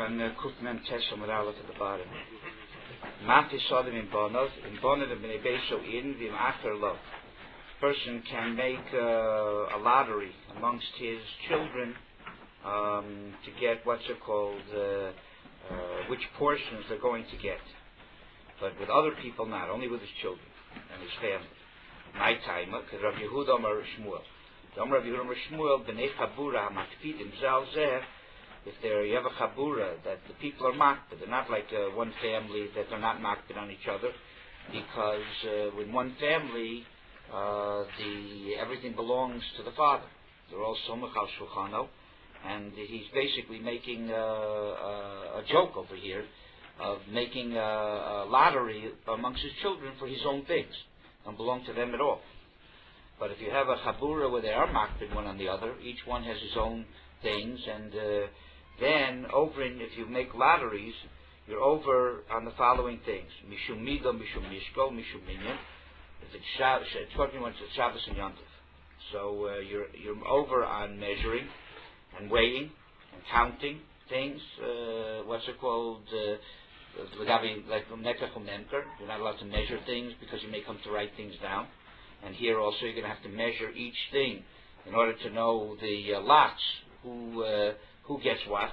on Kufmem Teshem with Aleph at the bottom. Matis Sodim in Bonov of Bnei Beiso in Vim Acher Lo. Person can make a lottery amongst his children to get what's it called, which portions they're going to get. But with other people not, only with his children and his family. My time, because Rav Yehuda Amar Shmuel. Rav Yehuda Amar Shmuel, Bnei Chabura HaMakpidim Zal Zeh. If you have a chabura that the people are makpid, they're not like one family that they're not makpid on each other, because with one family, everything belongs to the father. They're all somach al shulchano, and he's basically making a joke over here of making a lottery amongst his children for his own things. Don't belong to them at all. But if you have a chabura where they are makpid one on the other, each one has his own things, and then if you make lotteries, you're over on the following things: mishum mido, mishum mishko, mishum minyan. If it's talking about Shabbos and Yom Tov, so you're over on measuring and weighing and counting things. What's it called? Like nekach u'memker. You're not allowed to measure things because you may come to write things down. And here also you're going to have to measure each thing in order to know the lots. Who gets what?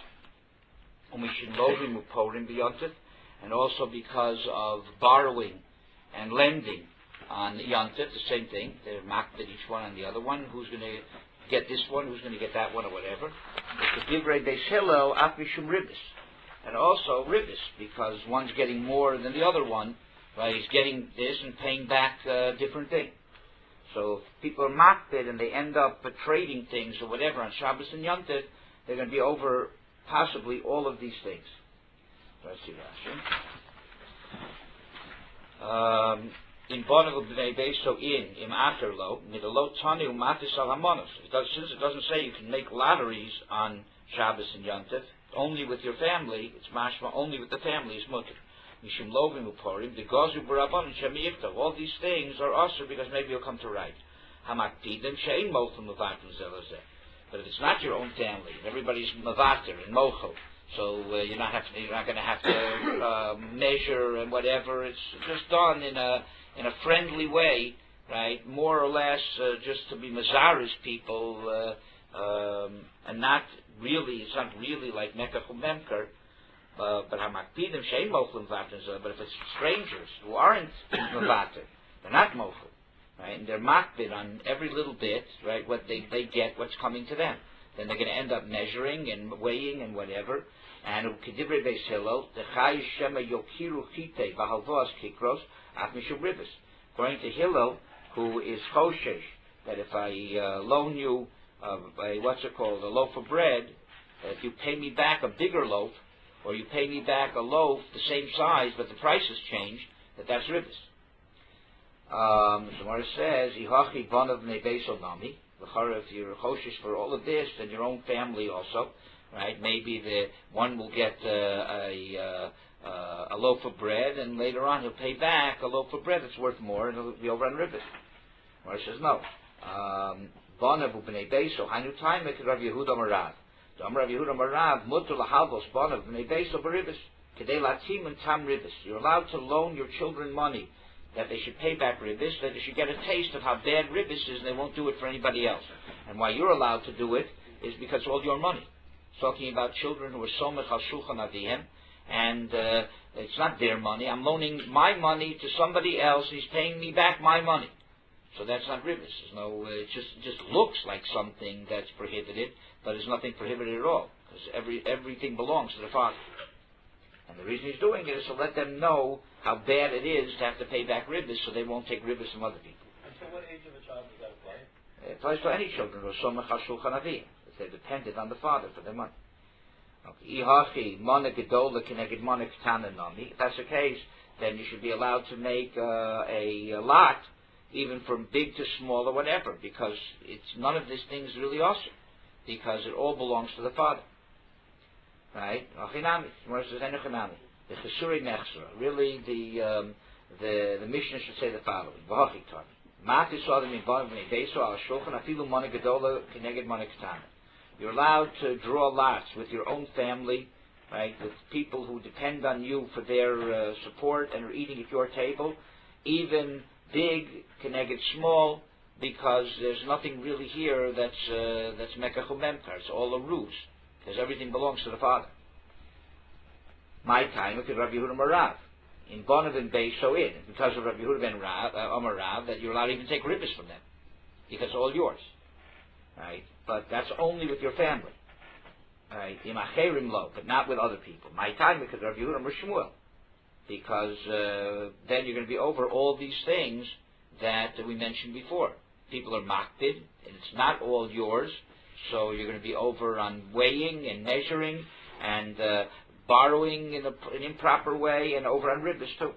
And also because of borrowing and lending on Yontif, the same thing. They're makpid each one on the other one. Who's going to get this one? Who's going to get that one, or whatever? It's a divrei beis Hillel af mishum ribbis, and also ribbis because one's getting more than the other one. Right? He's getting this and paying back a different thing. So if people are makpid and they end up trading things or whatever on Shabbos and Yom Tov, they're going to be over possibly all of these things. Let's see Rashi. In Bonav Bnei Beiso in Acherlo, Midalo Tani Umatis Al Hamonos. Since it doesn't say you can make lotteries on Shabbos and Yom Tov, only with your family, it's mashma, only with the family is mutter. Mishum Lovim Uporim, the Gozu Barabon and Shemiyikta. All these things are also because maybe you'll come to write. Hamakpidim Shein Mochum Mavatim Zelazeh. But if it's not your own family, everybody's mavater and mocho, so you're not going to have to measure and whatever. It's just done in a friendly way, right? More or less just to be mazaris people, and not really. It's not really like nekach u'memker. But hamakpidim shein mochlim vater. But if it's strangers who aren't mavater, they're not mochlim. Right, and they're makpid on every little bit, right? What they get, what's coming to them. Then they're going to end up measuring and weighing and whatever. And u'kedivrei beis Hillel, techai shema yokiru chite v'halvos kikros af mishum ribos. According to Hillel, who is choshesh, that if I loan you a loaf of bread, if you pay me back a bigger loaf, or you pay me back a loaf the same size but the price has changed, that's ribos. The Gemara says, "Ihachi bonav bnei beiso nami." If you're choshesh for all of this, then your own family also, right? Maybe the one will get a loaf of bread, and later on he'll pay back a loaf of bread that's worth more, and it'll be over on ribbon. Gemara says, "No." Bonav bnei beiso hainu taimek Rav Yehuda Amarav. Rav Yehuda Amarav mutar lahalvos bonav bnei beiso b'ribbis kedei latim and tam ribbis. You're allowed to loan your children money, that they should pay back ribbis, that they should get a taste of how bad ribbis is, and they won't do it for anybody else. And why you're allowed to do it is because it's all your money. It's talking about children who are somech al shulchan avihim, and it's not their money. I'm loaning my money to somebody else. He's paying me back my money. So that's not ribbis. There's no. It just looks like something that's prohibited, but there's nothing prohibited at all, because everything belongs to the father. And the reason he's doing it is to let them know how bad it is to have to pay back ribbis, so they won't take ribbis from other people. Until what age of a child does that apply? It applies to any children who are somech al shulchan avihim, if they're dependent on the father for their money. Ihachi mana gedola keneged mana ketana nami. If that's the case, then you should be allowed to make a lot, even from big to small or whatever, because none of these things really awesome, because it all belongs to the father. Right? The Chesuri Nechsra. Really, the Mishnah should say the following: You're allowed to draw lots with your own family right, with people who depend on you for their support and are eating at your table, even big connected small, because there's nothing really here that's mekach umemkar. It's all a ruse, because everything belongs to the Father. My time, look at Rabbi Yehuda Marav. In Bonav and Beis Shoin, because of Rabbi Yehuda ben Amar Rav, that you're allowed to even take ribbis from them, because it's all yours. Right? But that's only with your family. Right? Imacherim lo, but not with other people. My time, because Rabbi Yehuda Amar Shmuel, because then you're going to be over all these things that we mentioned before. People are makpid, and it's not all yours, so you're going to be over on weighing and measuring and borrowing in an improper way, and over on ribbis too.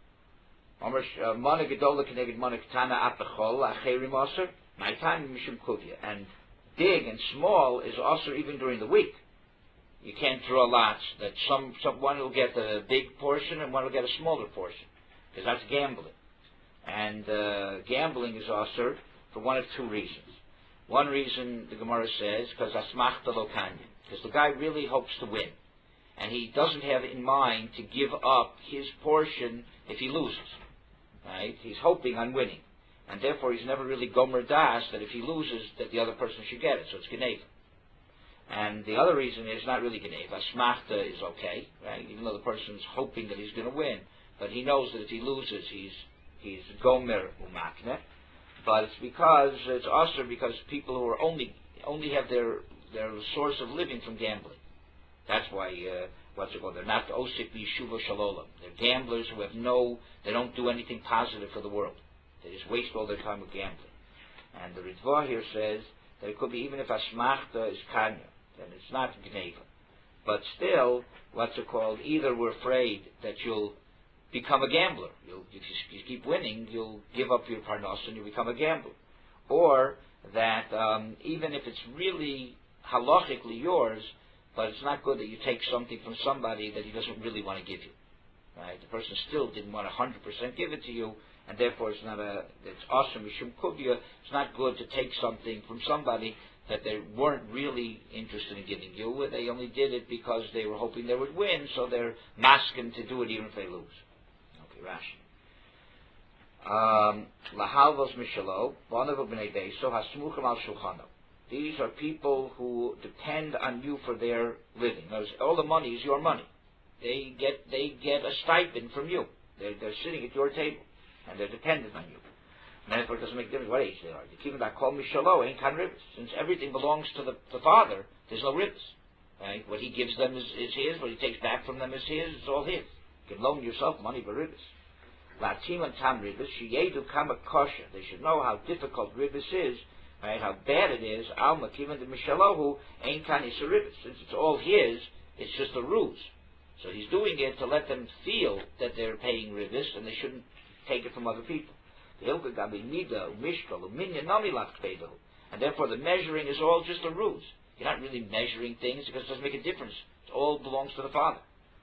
Mana gedola keneged mana ketana apechol acherim aser. My time mishum kuvya, and big and small is also even during the week. You can't draw lots that one will get a big portion and one will get a smaller portion, because that's gambling. And gambling is also for one of two reasons. One reason the Gemara says because asmachta lo kanyan, because the guy really hopes to win, and he doesn't have in mind to give up his portion if he loses. Right? He's hoping on winning, and therefore he's never really gomer das that if he loses that the other person should get it. So it's geneva. And the other reason is not really geneva. Asmachta is okay, right? Even though the person's hoping that he's going to win, but he knows that if he loses, he's gomer umakne. But it's because it's also because people who are only have their source of living from gambling. That's why they're not osik b'yeshuva shalolam. They're gamblers who they don't do anything positive for the world. They just waste all their time with gambling. And the Ritva here says that it could be even if asmachta is kanya, then it's not gneva. But still, either we're afraid that you'll become a gambler. If you keep winning, you'll give up your parnos and you'll become a gambler. Or that even if it's really halachically yours, but it's not good that you take something from somebody that he doesn't really want to give you. Right? The person still didn't want 100% give it to you, and therefore it's awesome. It's not good to take something from somebody that they weren't really interested in giving you. They only did it because they were hoping they would win, so they're masking to do it even if they lose. Rashi. Lahalvos Mishalo, Bonav b'nei Beiso, Hasmuchim al Shulchano. These are people who depend on you for their living. All the money is your money. They get a stipend from you. They're sitting at your table, and they're dependent on you. And therefore, it doesn't make a difference what age they are. The kivin that call Mishalo ain't kan ribbis. Since everything belongs to the father, there's no ribbis. Right? What he gives them is his. What he takes back from them is his. It's all his. You can loan yourself money for ribbis. Latim and tam ribbis, sheyedu kama kosher. They should know how difficult ribbis is, right? How bad it is. Alma kivan de mishalohu ain't kan isa ribbis. Since it's all his, it's just a ruse. So he's doing it to let them feel that they're paying ribbis, and they shouldn't take it from other people. And therefore the measuring is all just a ruse. You're not really measuring things because it doesn't make a difference. It all belongs to the Father.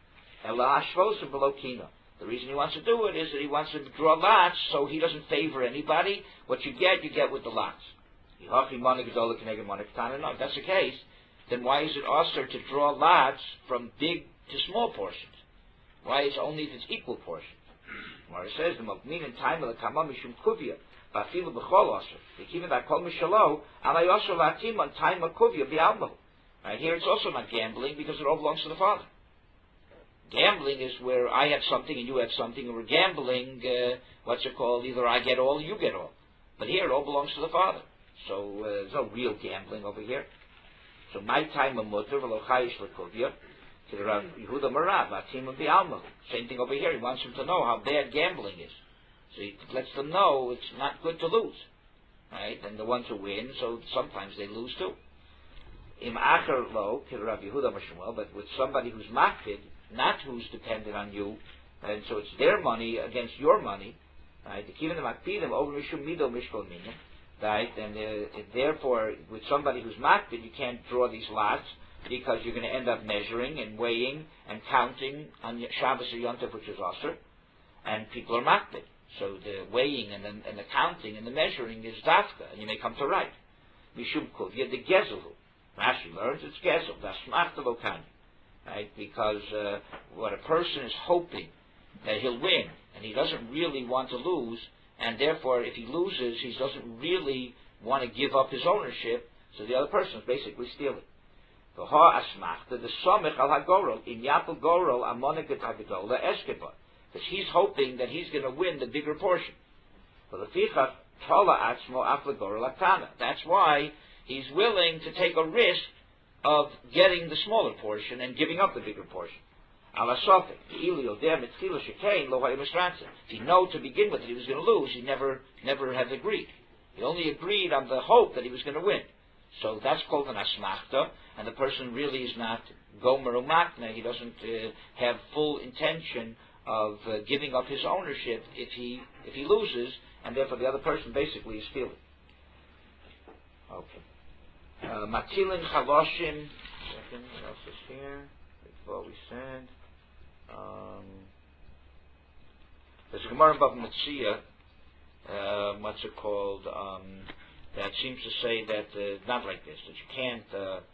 The reason he wants to do it is that he wants to draw lots so he doesn't favor anybody. What you get with the lots. If that's the case, then why is it also to draw lots from big to small portions? Why is it only if it's equal portions? It says the Mokmin in time of the Kamam Mishum Kuvya, Bafilu B'chol Osir. They keep it that Kol Mishalo, Alay Osir Latim on time of Kuvya B'almahu. Right here, it's also not gambling because it all belongs to the Father. Gambling is where I have something and you have something, and we're gambling. Either I get all, or you get all. But here, it all belongs to the Father. So there's no real gambling over here. So my time of Mutter V'lo Chayish L'Kuvya. Yehuda Marav, Atim of the Alma. Same thing over here. He wants them to know how bad gambling is. So he lets them know it's not good to lose. Right? And the ones who win, so sometimes they lose too. Im Acher Lo, Rav Yehuda Mashmuel, but with somebody who's makpid, not who's dependent on you, and so it's their money against your money. Right? The Kivin Makpidim over Mishum Mido Mishkol Minyan. Right? And therefore, with somebody who's makpid, you can't draw these lots, because you're going to end up measuring and weighing and counting on Shabbos or Yom Tov, which is Asr, and people are makpid. So the weighing and the counting and the measuring is dafka, and you may come to right. Mishum Kuvya, the Gezelhu. Rashi learns it's Gezel, das Machta Lokani. right? Because what a person is hoping that he'll win, and he doesn't really want to lose, and therefore if he loses, he doesn't really want to give up his ownership, so the other person is basically stealing. The ha asmachta, the somich al hagorol, in yapel gorol amoniket hagadola eskeba, because he's hoping that he's going to win the bigger portion. So the fichach tola atzmo aflegorol aktana. That's why he's willing to take a risk of getting the smaller portion and giving up the bigger portion. If he knew to begin with that he was going to lose, he never had agreed. He only agreed on the hope that he was going to win. So that's called an asmachta, and the person really is not gomer umakna. He doesn't have full intention of giving up his ownership if he loses, and therefore the other person basically is stealing. Okay. Matilin chaloshim. Second, what else is here? Before we said. There's a Gemara in Bava Metzia, what's it called, that seems to say that, not like this, that you can't,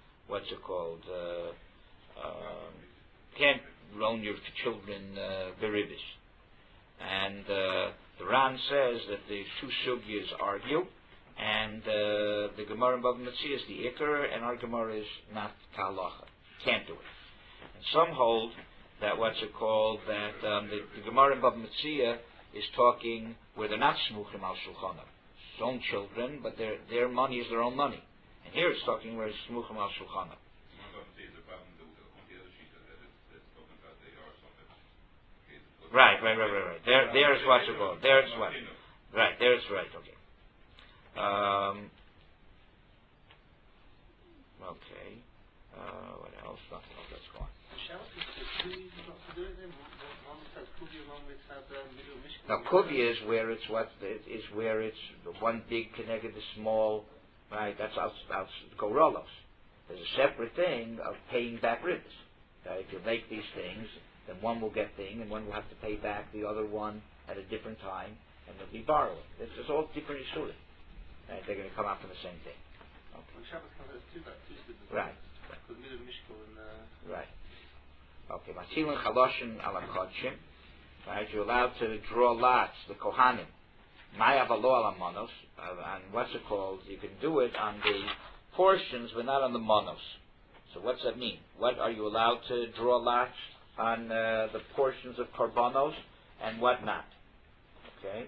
can't loan your children beribis. And the Ran says that the two sugyas argue, and the Gemara in Bava Metzia is the Iker, and our Gemara is not Kahalacha. Can't do it. And some hold that that the Gemara in Bava Metzia is talking where they're not smuchim al shulchanah, his own children, but their money is their own money. And here it's talking where it's smuchim al shulchanah. Right. There's what's it called. There's what. Right. There's right. Okay. Okay. What else? Nothing else. Let's go on. Now, kuvia is where it's one big connected to small, right? That's gorolos. There's a separate thing of paying back ribs. If you make these things, then one will get thing, and one will have to pay back the other one at a different time, and they'll be borrowing. It's all different isurim. Right? They're going to come out from the same thing. Okay. Right. Right. Okay. Matilin chaloshim ala kodshim. Right. You're allowed to draw lots. The kohanim. Maya v'lo ala monos. And what's it called? You can do it on the portions, but not on the monos. So what's that mean? What are you allowed to draw lots on the portions of korbanos and what not? Okay.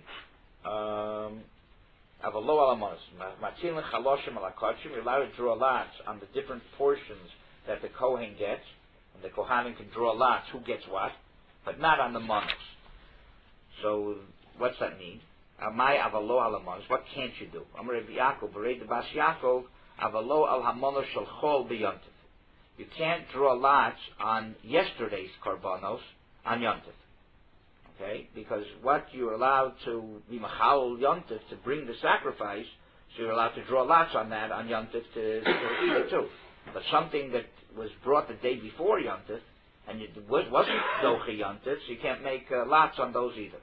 Avalo ala monos. Matilin chaloshim ala kodshim. You're allowed to draw lots on the different portions that the Kohen gets, and the Kohanim can draw lots who gets what, but not on the monos. So, what's that mean? Amai avalo al monos. What can't you do? Amar Rabbi Yaakov, Berei de Bas Yaakov, avalo al hamonos shel chol b'yontif. You can't draw lots on yesterday's korbanos on yontif. Okay, because what you're allowed to be machal yontif to bring the sacrifice, so you're allowed to draw lots on that on yontif to eat it too. But something that was brought the day before Yontif, and it wasn't Dochi Yontif, so you can't make lots on those either.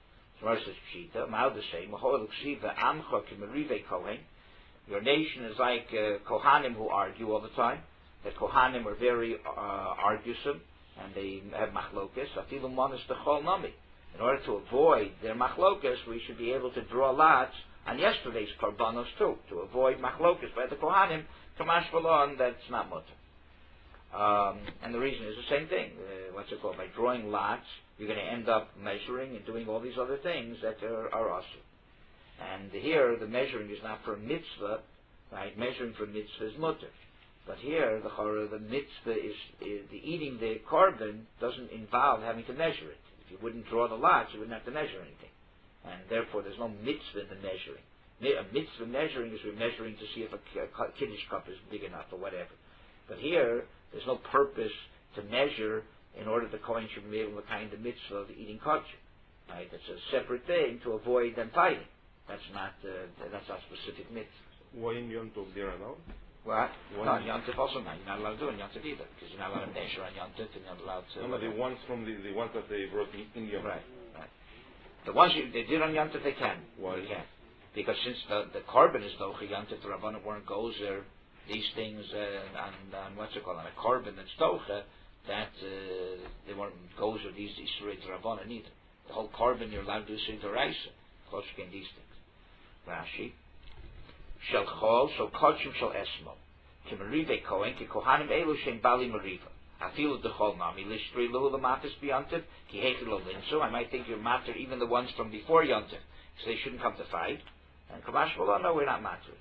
Your nation is like Kohanim who argue all the time. The Kohanim are very argusome, and they have machlokas. In order to avoid their machlokas, we should be able to draw lots on yesterday's korbanos too, to avoid machlokas by the Kohanim. Kamash Balon, that's not mutter. And the reason is the same thing. What's it called? By drawing lots, you're going to end up measuring and doing all these other things that are awesome. And here, the measuring is not for mitzvah, right? Measuring for mitzvah is mutter. But here, the mitzvah is the eating the korban doesn't involve having to measure it. If you wouldn't draw the lots, you wouldn't have to measure anything. And therefore, there's no mitzvah in the measuring. A mitzvah measuring is we're measuring to see if a kiddush cup is big enough or whatever. But here, there's no purpose to measure in order the Kohen should be able to kind of mitzvah of eating kosher. Right? That's a separate thing to avoid them fighting. That's not specific mitzvah. Why in Yom Tov they're allowed? What? No, in Yom Tov also not. You're not allowed to do it in Yom Tov either, because you're not allowed to measure on Yom Tov, and you're not allowed to... No, the ones from the ones that they brought in Yom Tov. Right. The ones they did on Yom Tov, they can. Why? They can. Because since the korban is dochi Yom Tov, the Rabbanan weren't gozer these things on what's it called, on a korban that's docha, that they weren't goes with these Yisrei Rabbanan either. The whole carbon you're allowed to do Yisrei D'Oraisa. Close again these things. Rashi. Shel Chol, so Kodshim Shel Esmo. Ki Merive Kohen, Ki Kohanim Elu Shem Bali Meriva. Afilu D'Chol Nami, Lishtri Luhu L'Matis B'Yontiv, Ki Hechi Lo Linsu. I might think you're matter even the ones from before Yontiv, so they shouldn't come to fight. And Kamash Malon, no, we're not matter.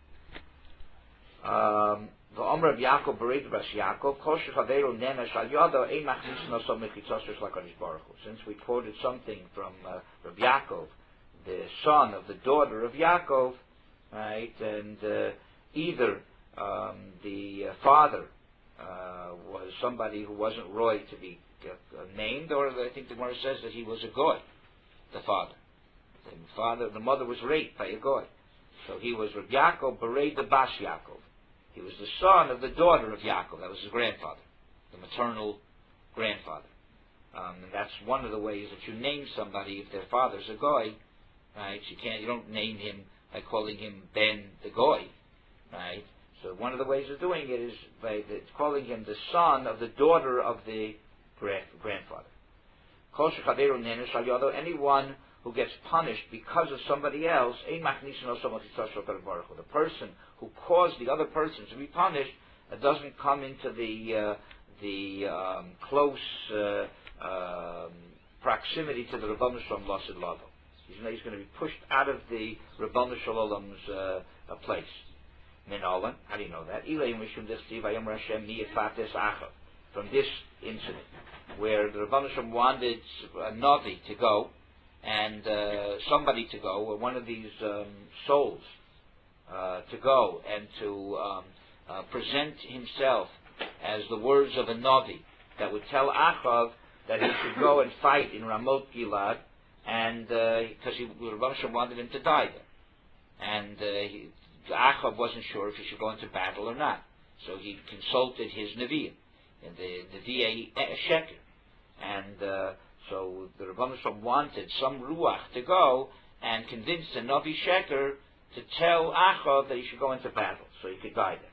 The Omer of Yaakov Bered Bas Yaakov, Kol Shechaveru Nemesh Al Yado, Ein Machnis No So Mechitzos L'Kadosh Baruch Hu. Since we quoted something from Rabbi Yaakov, the son of the daughter of Yaakov, right, and either the father was somebody who wasn't roy to be named, or I think the Gemara says that he was a goy, the father. The mother was raped by a goy. So he was Rabbi Yaakov Bered the Bas Yaakov. He was the son of the daughter of Yaakov. That was his grandfather, the maternal grandfather. And that's one of the ways that you name somebody if their father's a goy, right? You don't name him by calling him Ben the goy, right? So one of the ways of doing it is by calling him the son of the daughter of the grandfather. Anyone who gets punished because of somebody else, the person who caused the other person to be punished, doesn't come into the close proximity to the Rebbeinu Shalom Lasid Lavo. He's going to be pushed out of the Rebbeinu Shalom's place. Minolan, how do you know that? From this incident, where the Rebbeinu Shalom wanted a Navi to go, and somebody to go, or one of these souls to go and to present himself as the words of a Navi that would tell Achav that he should go and fight in Ramot Gilad, and because the Rebbeinu Shalom wanted him to die there, and Achav wasn't sure if he should go into battle or not, so he consulted his Nevi'im, the Nevi'ei Sheker, and so the Rebbeinu Shalom wanted some Ruach to go and convince the Navi Sheker to tell Achav that he should go into battle, so he could die there.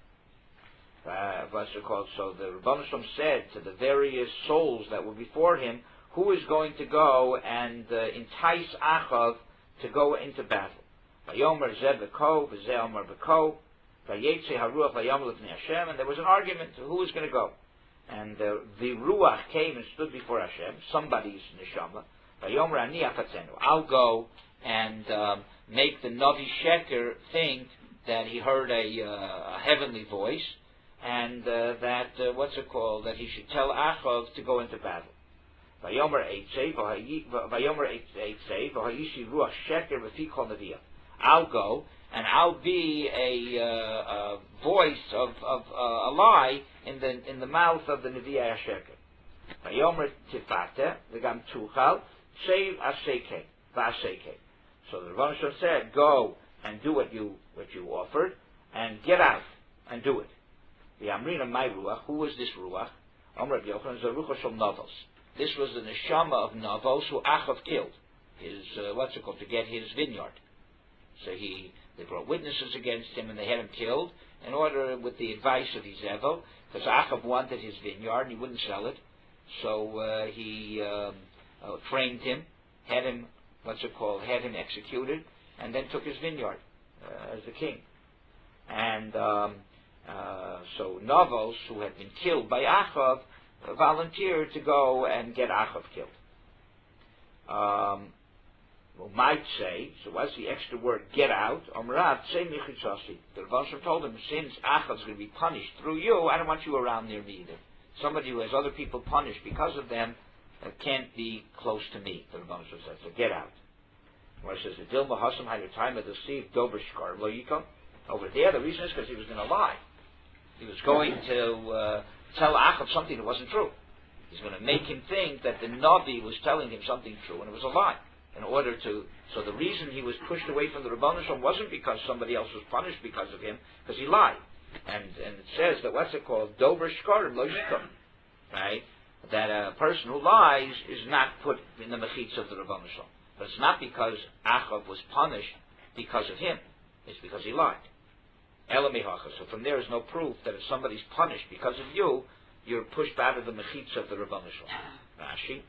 So the Rebbeinu Shalom said to the various souls that were before him, who is going to go and entice Achav to go into battle? Vayomer Zeh B'Ko, V'Zeh Omer B'Ko, Vayetze HaRuach Vayom L'Fnei Hashem, and there was an argument to who was going to go. And the Ruach came and stood before Hashem, somebody's neshama. Vayomer Ani Afatzenu, I'll go and make the Navi Sheker think that he heard a heavenly voice, and that he should tell Achav to go into battle. Vayomer Eitzei V'Hayishi Ruach Sheker V'Fi Kol Nevi'ah. I'll go and I'll be a voice of a lie in the mouth of the Nevi'ah Sheker. Vayomer Tifate V'Gam Tuchal Sheiv Aseke V'Aseke. So the Rebbeinu Shalom said, go and do what you offered, and get out and do it. The Amrina my Ruach, who was this Ruach? Omer Rabbi Yochanan Zarucha Shel Navos. This was the neshama of Navos who Achav killed. His to get his vineyard. So they brought witnesses against him and they had him killed in order, with the advice of Izevel, because Achav wanted his vineyard and he wouldn't sell it. So he framed him, had him executed, and then took his vineyard as the king. And so Navos, who had been killed by Achav, volunteered to go and get Achav killed. Might say, so what's the extra word, get out? Omrat, say Michitzasi. The Rebbeinu told him, since Achav's going to be punished through you, I don't want you around near me either. Somebody who has other people punished because of them can't be close to me, the Rebbeinu says, so get out. Where it says, Dilma Hasam had your time of the sea, Dober Shkar, Lo Yikom. Over there, the reason is because he was going to lie. He was going to tell Achav something that wasn't true. He's going to make him think that the Navi was telling him something true, and it was a lie. So the reason he was pushed away from the Rebbeinu Shalom wasn't because somebody else was punished because of him, because he lied. And it says that Dober Shkarim Lo Yikom, right? That a person who lies is not put in the mechitz of the Rebbeinu Shalom. But it's not because Achav was punished because of him. It's because he lied. So from there is no proof that if somebody's punished because of you, you're pushed out of the mechitza of the Rebbeinu Shalom. Rashi.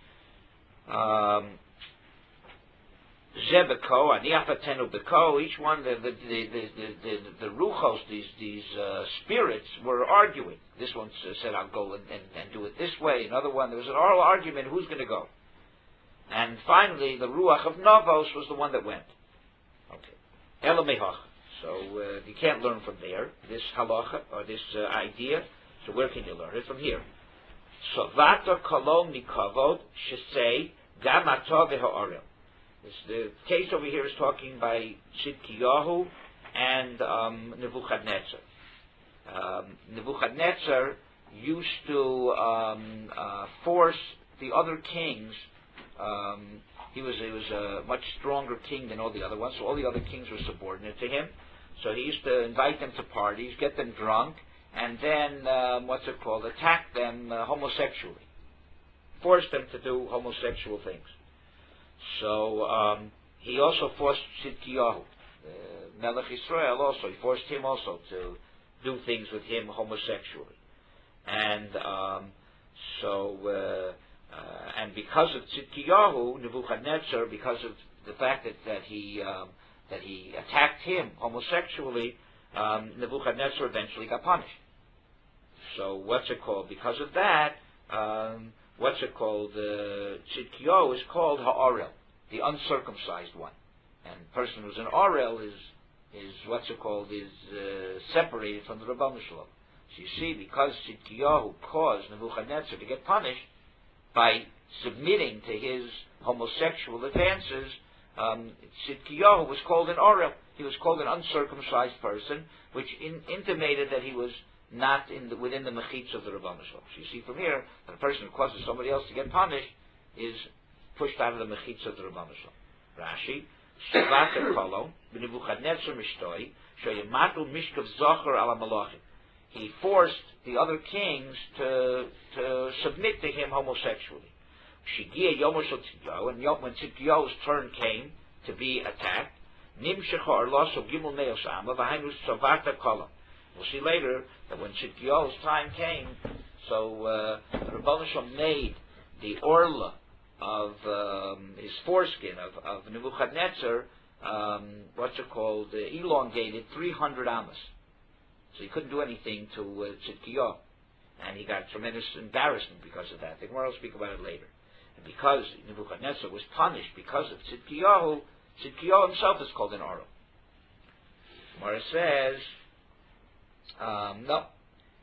Zebeko, Aniafatenu Beko, each one, the ruchos, these spirits were arguing. This one said, I'll go and do it this way. Another one, there was an oral argument, who's going to go? And finally, the ruach of Navos was the one that went. Okay. Elamehach. So you can't learn from there, this halacha, or this idea. So where can you learn it? From here. So Vata Kolom Mikavod Shesei Gamato V'Ha'orel. The case over here is talking by Tzidkiyahu and Nebuchadnezzar. Nebuchadnezzar used to force the other kings. He was a much stronger king than all the other ones, so all the other kings were subordinate to him. So he used to invite them to parties, get them drunk, and then attack them homosexually, force them to do homosexual things. So he also forced Tzidkiyahu, Melech Yisrael also. He forced him also to do things with him homosexually, and and because of Tzidkiyahu, Nebuchadnezzar, because of the fact that he attacked him homosexually, Nebuchadnezzar eventually got punished. So because of that, Tzidkiyahu is called Ha'orel, the uncircumcised one. And the person who's an Orel is separated from the Rebbeinu Shalom. So you see, because Tzidkiyahu caused Nebuchadnezzar to get punished by submitting to his homosexual advances, Tzidkiyahu was called an Orel. He was called an uncircumcised person, which intimated that he was not within the mechitz of the Rebbeinu Shalom. So you see from here that a person who causes somebody else to get punished is pushed out of the mechitz of the Rebbeinu Shalom. Rashi, Shavata Kolom, Nebuchadnezzar Mishtoi, Shoyamatu Mishkav Zocher ala Malachim. He forced the other kings to submit to him homosexually. Shigia Yomoshel Tzidkiyahu, and when Tzidkiyahu's turn came to be attacked, Nimshecha Arlaso Gimel Meos Amma, Vahainu Shavata Kolom. We'll see later that when Tzidkiyahu's time came, so Rebbeinu Shalom made the orla of his foreskin of Nebuchadnezzar, elongated 300 amas. So he couldn't do anything to Tzidkiyahu, and he got tremendous embarrassment because of that. The Gemara will speak about it later. And because Nebuchadnezzar was punished because of Tzidkiyahu, Tzidkiyahu himself is called an Orel. Gemara says, no.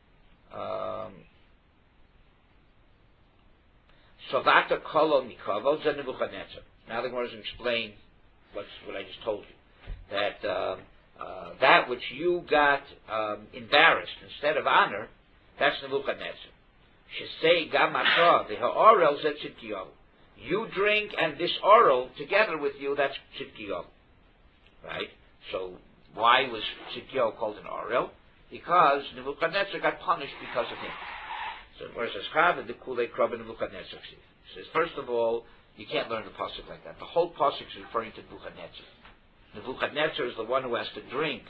Shavata Kolo Mikavo Zed Nebuchadnezzar. Now the Gemara is going to explain what I just told you. That that which you got embarrassed instead of honor, that's Nebuchadnezzar. Shesei Gamata the Ha'orel Zed Tzidkiyahu. You drink and this Orel together with you, that's Tzidkiyahu. Right? So why was Tzidkiyahu called an Orel? Because Nebuchadnezzar got punished because of him. So where it says, the Kulei Krab Nebuchadnezzar. He says, first of all, you can't learn the pasuk like that. The whole pasuk is referring to Nebuchadnezzar. Nebuchadnezzar is the one who has to drink,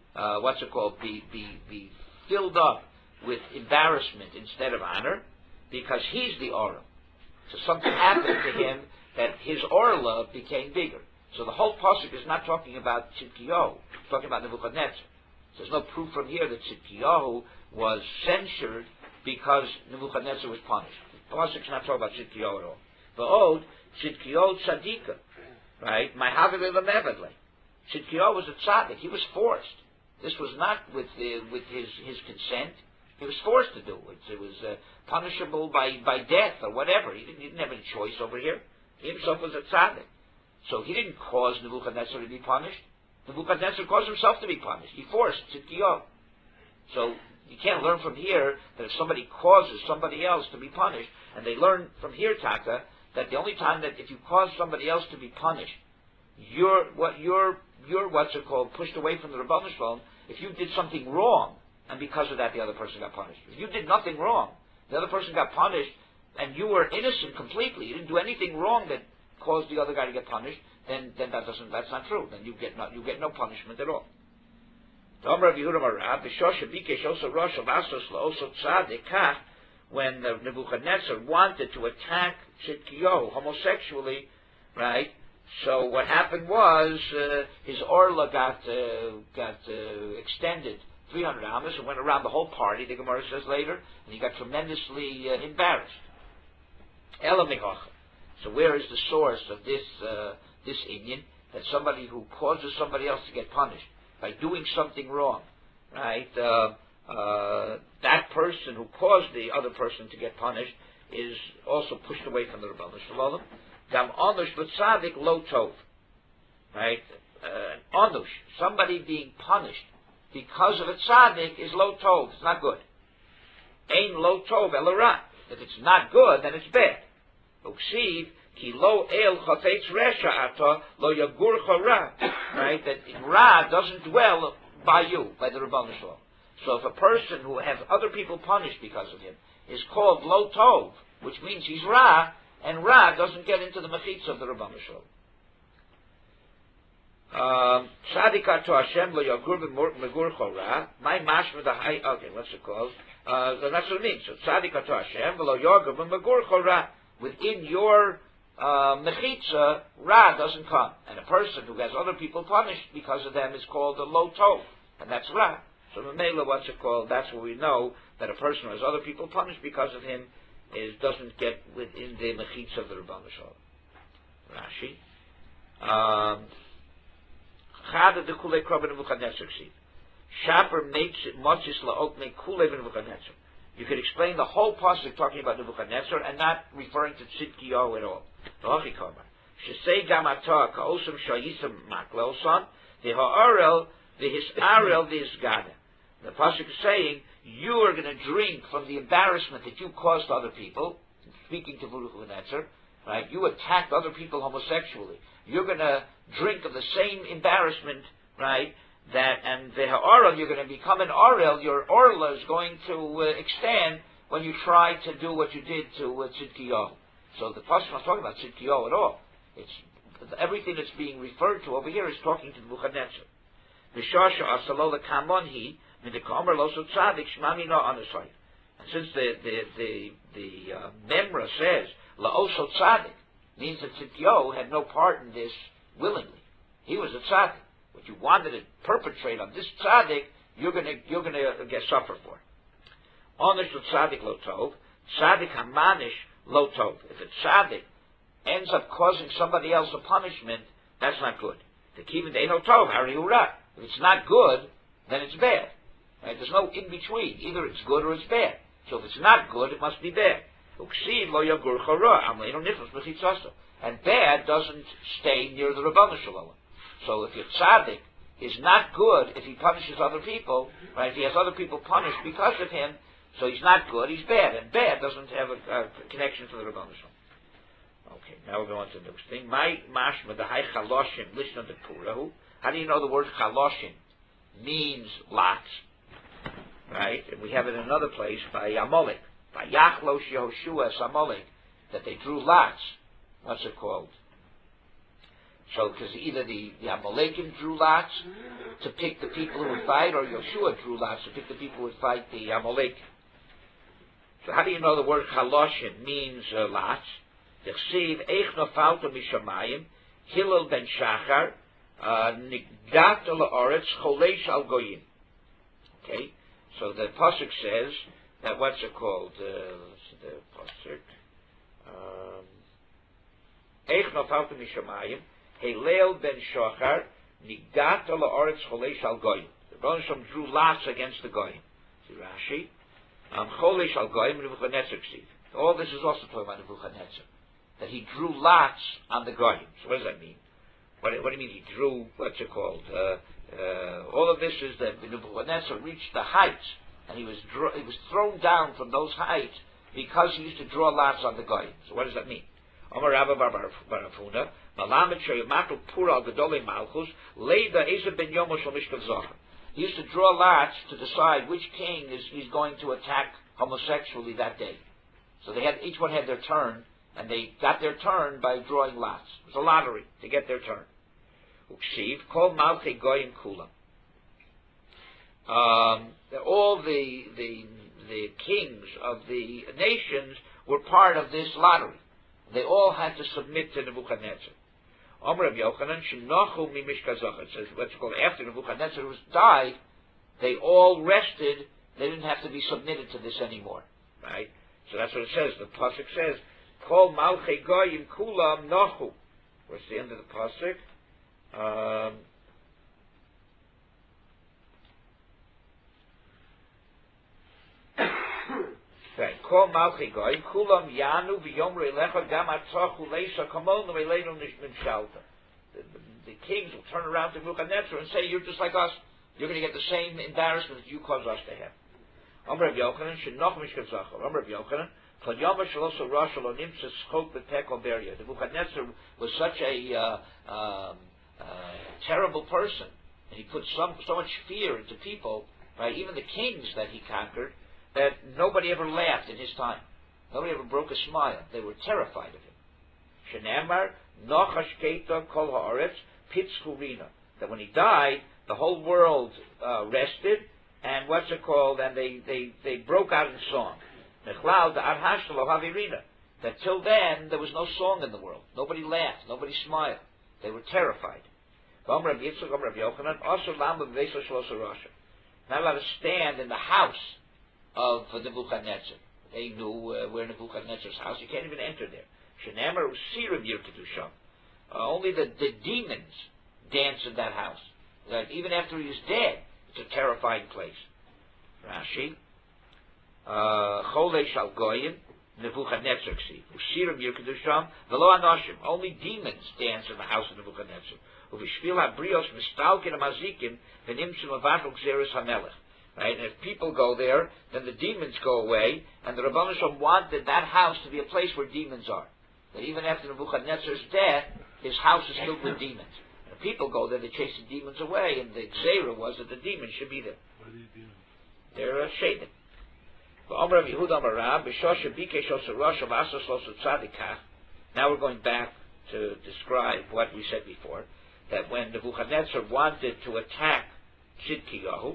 be filled up with embarrassment instead of honor, because he's the Orel. So something happened to him that his Orla became bigger. So the whole pasuk is not talking about Tzidkiyahu, it's talking about Nebuchadnezzar. There's no proof from here that Tzidkiyahu was censured because Nebuchadnezzar was punished. The pasuk is not talking about Tzidkiyahu at all. V'od Tzidkiyahu tzadika, right? My havile lemevadle. Tzidkiyahu was a tzaddik. He was forced. This was not with his consent. He was forced to do it. It was punishable by death or whatever. He didn't have any choice over here. He himself was a tzaddik. So he didn't cause Nebuchadnezzar to be punished. Nebuchadnezzar caused himself to be punished. He forced Tzidkiyahu. So you can't learn from here that if somebody causes somebody else to be punished, and they learn from here, Taka, that the only time that if you cause somebody else to be punished, you're pushed away from the Rebbeinu Shalom if you did something wrong, and because of that the other person got punished. If you did nothing wrong, the other person got punished, and you were innocent completely, you didn't do anything wrong that caused the other guy to get punished, then that's not true. Then you get no punishment at all. when Nebuchadnezzar wanted to attack Tzidkiyahu homosexually, right? So what happened was his orla got extended 300 amas and went around the whole party. The Gemara says later, and he got tremendously embarrassed. Elamichacha. So where is the source of this inyan that somebody who causes somebody else to get punished by doing something wrong, right? That person who caused the other person to get punished is also pushed away from the Rebbeinu Shalom. Gam onush l'tzadik lo tov, right? Onush, somebody being punished because of a tzaddik is lo tov. It's not good. Ein lo tov el ra. If it's not good, then it's bad. Uksiv ki lo el chafetz resha ata lo yagurcha ra. Right? That ra doesn't dwell by you, by the Rebbeinu Shalom. So if a person who has other people punished because of him is called lo tov, which means he's ra, and ra doesn't get into the mechitza of the Rebbeinu Shalom. Tzadika to Hashem lo yagur b'megurcha ra. My mashma the high. Okay, what's it called? That's what it means. So tzadika to Hashem lo yagur b'megurcha ra. Within your mechitza, ra doesn't come, and a person who has other people punished because of them is called a lo tov, and that's ra. So Mamela, what's it called? That's where we know that a person who has other people punished because of him doesn't get within the mechitza of the Rebbeinu Shalom. Rashi. Chada de kulei kroben Nebuchadnezzar ksiv. Shaper makes it motzis laok make kulei Nebuchadnezzar. You could explain the whole pasuk talking about Nebuchadnezzar and not referring to Tzidkiyahu at all. V'hachi kamar. Shesei gam atah ka'osam shayisam maklelson v'ha'arel v'hisarel v'hisgada. The pasuk is saying, you are going to drink from the embarrassment that you caused to other people. Speaking to Nebuchadnezzar, right? You attacked other people homosexually. You're going to drink of the same embarrassment, right? And the ha'arel, you're going to become an arel. Your orla is going to extend when you try to do what you did to Tzidkiyahu. So the pasuk is not talking about Tzidkiyahu at all. It's everything that's being referred to over here is talking to Nebuchadnezzar. V'shasha asalola kamonhi. And since the Memra says la'oso tzaddik means that Tzidkiyahu had no part in this willingly. He was a tzaddik. What you wanted to perpetrate on this tzaddik, you're gonna get suffer for. Onish tzaddik lo tov, tzaddik hamanish lo tov. If a tzaddik ends up causing somebody else a punishment, that's not good. The kivin deino tov hariura. If it's not good, then it's bad. Right? There's no in between. Either it's good or it's bad. So if it's not good, it must be bad. And bad doesn't stay near the Rebbeinu Shalom. So if your tzaddik is not good, if he punishes other people, right? If he has other people punished because of him, so he's not good, he's bad. And bad doesn't have a connection to the Rebbeinu Shalom. Okay, now we'll go on to the next thing. My mashma, the high chaloshim, listen to Purahu. How do you know the word chaloshim means lots? Right? And we have it in another place by Amalek. By Yachlosh Yehoshua Amalek, that they drew lots. What's it called? So, because either the Amalekim drew lots to pick the people who would fight, or Yeshua drew lots to pick the people who would fight the Amalek. So how do you know the word Chaloshim means lots? Yechsiv Eich Nofalto Mishamayim Hillel ben Shachar Nigdat La'aretz Choleish Al Goyim. Okay? So the pasuk says that what's it called? The pasuk. Eich nofaltu mishamayim, Hillel ben Shachar, nigata la'aretz choleish al goyim. The Rebbeinu Shalom drew lots against the goyim. See Rashi. Choleish al goyim Nebuchadnezzar ksiv. All this is also talking about Nebuchadnezzar, that he drew lots on the goyim. So what does that mean? What do you mean he drew? What's it called? All of this is that Nebuchadnezzar reached the heights, and he was thrown down from those heights because he used to draw lots on the goyim. So what does that mean? Omar Rabba Barafuna, Malamet Sheyamato Pura Gedolei Malchus, Leida Esa Ben Yomo Shel Mishkav Zohar. He used to draw lots to decide which king he's going to attack homosexually that day. So each one had their turn, and they got their turn by drawing lots. It was a lottery to get their turn. Uksiv Kol Malchei Goyim Kulam. All the the kings of the nations were part of this lottery. They all had to submit to Nebuchadnezzar. Amr Rabbi Yochanan, Shenochu mimishka zocha. It says, what's called, after Nebuchadnezzar died, they all rested. They didn't have to be submitted to this anymore, right? So that's what it says. The pasuk says, Kol malchei goyim kulam nochu. Where's the end of the pasuk? Right. Kol malchei goyim kulam yanu v'yomru elecha gam atzachu leisha kamonu eleinu nimshalta. The kings will turn around to Nebuchadnezzar and say, "You're just like us. You're going to get the same embarrassment that you caused us to have." Amr Rabbi Yochanan, Shenoch mishkat zachor. Amr Rabbi Yochanan, Kol yom shaloso rasha lo nimtzas chok b'tekel beria. Nebuchadnezzar was such a terrible person, and he put so much fear into people, right? Even the kings that he conquered, that nobody ever laughed in his time. Nobody ever broke a smile. They were terrified of him. Shenemar nochash keita kol haaretz pitzchu rina. That when he died, the whole world rested, and what's it called? And they broke out in song. Nechlal da'ar hashtal havirina. That till then there was no song in the world. Nobody laughed. Nobody smiled. They were terrified. Not allowed to stand in the house of Nebuchadnezzar. They knew where Nebuchadnezzar's house. You can't even enter there. Shenemar usirim yirkedusham. Only the demons dance in that house. That even after he is dead, it's a terrifying place. Rashi, Cholei shal goyim Nebuchadnezzar ksi. Usirim yirkedusham velo anoshim. Only demons dance in the house of Nebuchadnezzar. Uvishvil habrios mistalkin amazikim v'nimtzum avatul gzeres hamelech. Right? And if people go there, then the demons go away, and the Rebbeinu Shalom wanted that house to be a place where demons are. That even after Nebuchadnezzar's death, his house is filled with demons. And if people go there, they chase the demons away, and the Gzera was that the demons should be there. What are these demons? They're shaded. Now we're going back to describe what we said before, that when Nebuchadnezzar wanted to attack Tzidkiyahu,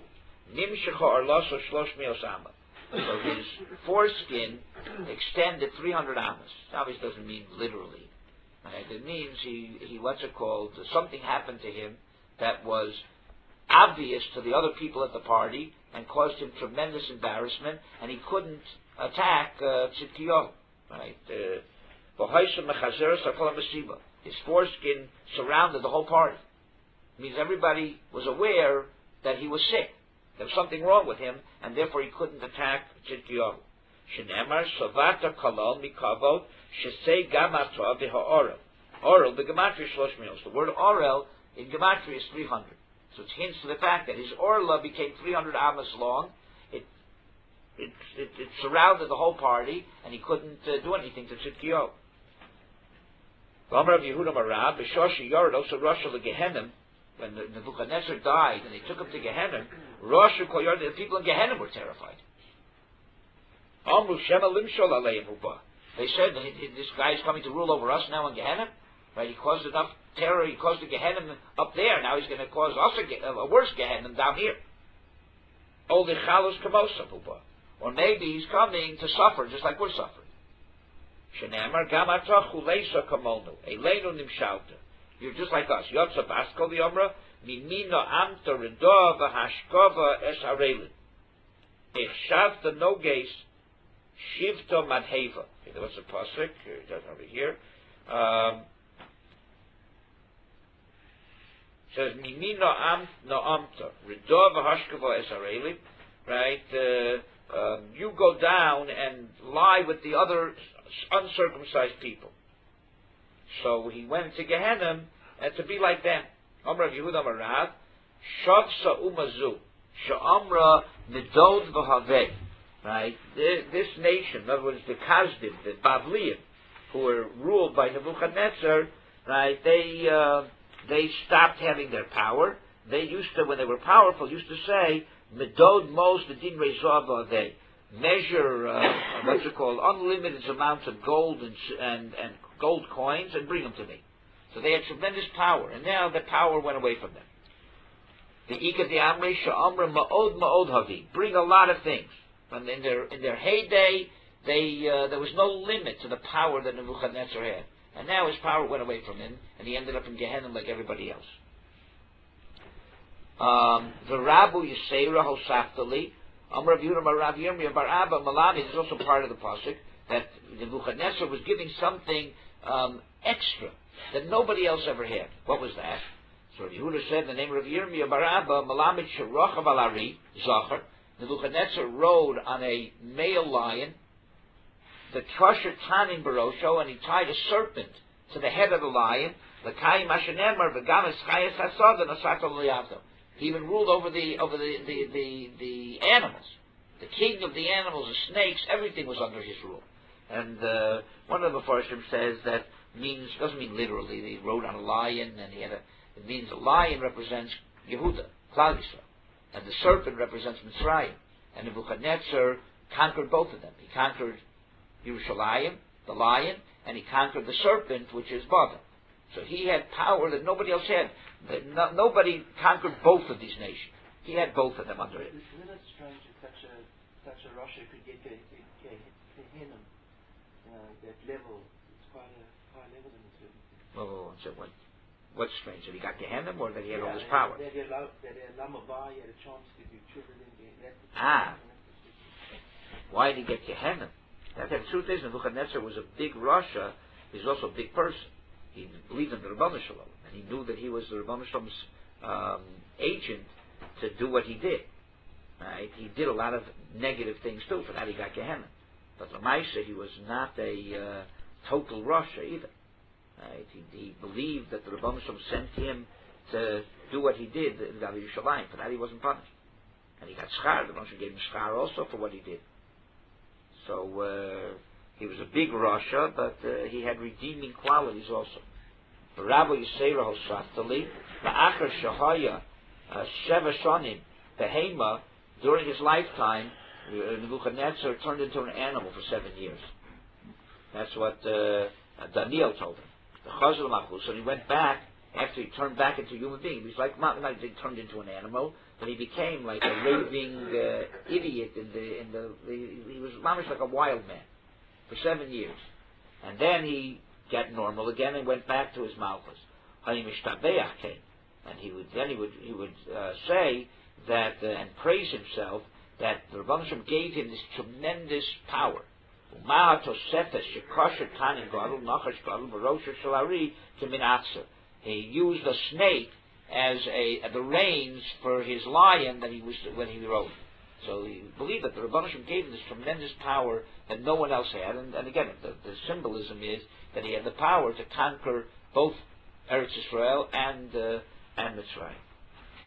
so his foreskin extended 300 amas. Obviously doesn't mean literally. Right? It means he what's it called? Something happened to him that was obvious to the other people at the party and caused him tremendous embarrassment, and he couldn't attack Tzidkiyahu. Right? His foreskin surrounded the whole party. It means everybody was aware that he was sick. There was something wrong with him, and therefore he couldn't attack Tzidkiyahu. Shenemar shavata kalal mikavod shesei gamatra v'ha'orel. Orel, the gematria shlosh mios. The word orel in gematria is 300. So it hints to the fact that his orla became 300 amas long. It surrounded the whole party, and he couldn't do anything to Tzidkiyahu. V'amar Yehuda Marab b'shoshi yored also Rosh Gehenim. When Nebuchadnezzar died and they took him to Gehenna, the people in Gehenna were terrified. They said, this guy is coming to rule over us now in Gehenna. Right? He caused enough terror, he caused the Gehenna up there, now he's going to cause us a worse Gehenna down here. Or maybe he's coming to suffer just like we're suffering. You're just like us. Yotza Baskal the Omra, Mimino Amta Redova Hashkova Es Harelin. Echshavta Noges Shivto Madheva. Okay, what's the pasuk? It doesn't over here. It says Mimino Amt No Amta Redova Hashkova Es Harelin. Right? You go down and lie with the other uncircumcised people. So he went to Gehenna to be like them. Amr Yehuda Marav, Shavsa Umazu, Sha'amra Nidod V'Haveh. Right? This nation, in other words, the Kazdim, the Bavliim, who were ruled by Nebuchadnezzar, right? They stopped having their power. They used to, when they were powerful, used to say, Medod Mos V'Din Rezav V'Haveh. Measure what's it called, unlimited amounts of gold and gold coins and bring them to me. So they had tremendous power, and now the power went away from them. The Ika the Amre Sha'amra Ma'od Ma'od Havi, bring a lot of things. And in their heyday, there was no limit to the power that Nebuchadnezzar had. And now his power went away from him, and he ended up in Gehenna like everybody else. The Rabu Yisera Hosaftali, Amr Rav Yehuda Rav Yirmiyah Bar Abba Malami is also part of the pasuk that Nebuchadnezzar was giving something extra that nobody else ever had. What was that? So Rav Yehuda said in the name of Rav Yirmiyah Bar Abba Malamid Sherochav Alari Zachar. Nebuchadnezzar rode on a male lion, the Trusher Tanin Barosho, and he tied a serpent to the head of the lion. L'kayim Ashenemar V'gamis Chayes Hasad and Asakal Liyato. He even ruled over the animals, the king of the animals, the snakes. Everything was under his rule. And one of the Mefarshim says that doesn't mean literally. He rode on a lion, and it means a lion represents Yehuda, Klal Yisrael, and the serpent represents Mitzrayim. And Nebuchadnezzar conquered both of them. He conquered Yerushalayim, the lion, and he conquered the serpent, which is Babel. So he had power that nobody else had. Nobody conquered both of these nations. He had both of them under it. Isn't it strange that such a Russia could get to him, that level? It's quite a high level in the certain thing. What's strange? That he got Gehenna, or that he had all this power? That he had Lamavai, he had a chance to do children in Why did he get Gehenna? The truth is, Nebuchadnezzar was a big Russia. He was also a big person. He believed in the Rebbeinu Shalom, and he knew that he was the Rebbeinu Shalom's agent to do what he did. Right? He did a lot of negative things too. For that, he got Gehenna. But Lamaisa, he was not a total Russia either. Right? He believed that the Rebbeinu Shalom sent him to do what he did in Gavi Yerushalayim. For that, he wasn't punished, and he got schar. The Rebbeinu Shalom gave him schar also for what he did. So he was a big Russia, but he had redeeming qualities also. Rabbi Yisera Hosaftali, Ma'achar Shahaya, Sheva Shonim, Behema, during his lifetime, Nebuchadnezzar turned into an animal for 7 years. That's what Daniel told him. The Chazal Machus, and he went back, after he turned back into a human being. He was like he turned into an animal, but he became like a raving idiot he was almost like a wild man for 7 years. And then he got normal again and went back to his malchus. And he would say that and praise himself that the Rebbeinu Shalom gave him this tremendous power. He used a snake as the reins for his lion that he was when he rode. So he believed that the Rebbeinu Shalom gave him this tremendous power that no one else had. And again, the symbolism is that he had the power to conquer both Eretz Yisrael and Mitzrayim.